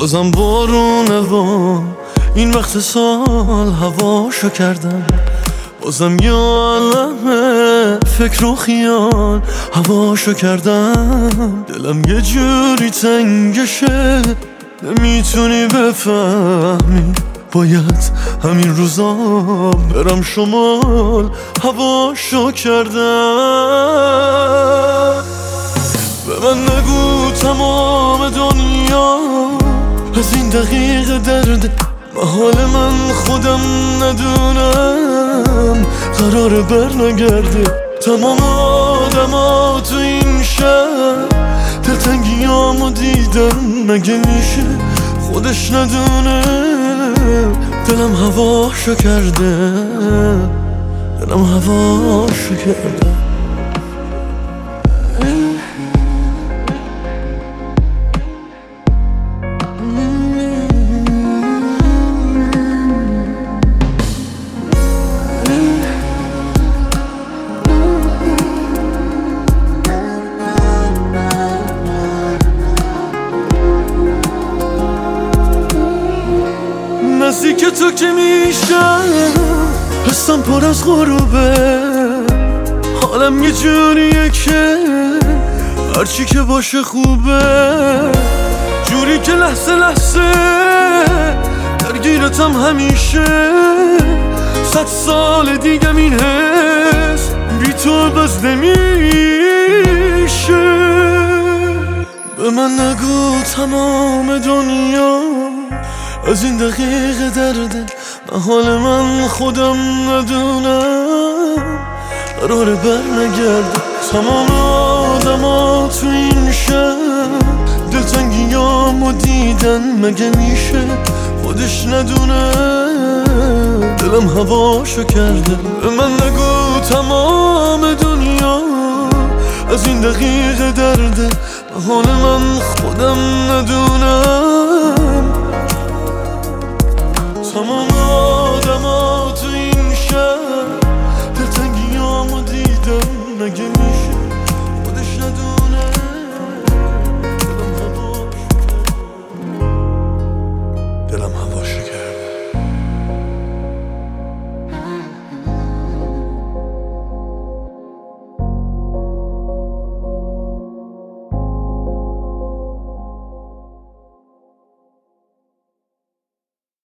بازم بارونه و این وقت سال هواشو کردم، بازم یه عالمه فکر و خیال هواشو کردم. دلم یه جوری تنگشه نمیتونی بفهمی، باید همین روزا برم شمال هواشو کردم. به من نگو تمام دنیا از این دقیقه درده، محال من خودم ندونم قرار بر نگرده. تمام آدما تو این شهر دلتنگیامو دیدن، مگه میشه خودش ندونه دلم هواشو کرده، دلم هواشو کرده. نزدیک تو که میشم حسم پر از غروبه، حالم یه جوریه که هرچی که باشه خوبه، جوری که لحظه لحظه درگیرتم همیشه. 100 سال دیگم این حس بی تو بس نمیشه. به من نگو تمام دنیا از این دقیقه درده، محال من خودم ندونم قرار بر نگرده. تمام آدما تو این شهر دلتنگیامو دیدن، مگه میشه خودش ندونه دلم هواشو کرده. به من نگو تمام دنیا از این دقیقه درده، محال من خودم ندونم تمام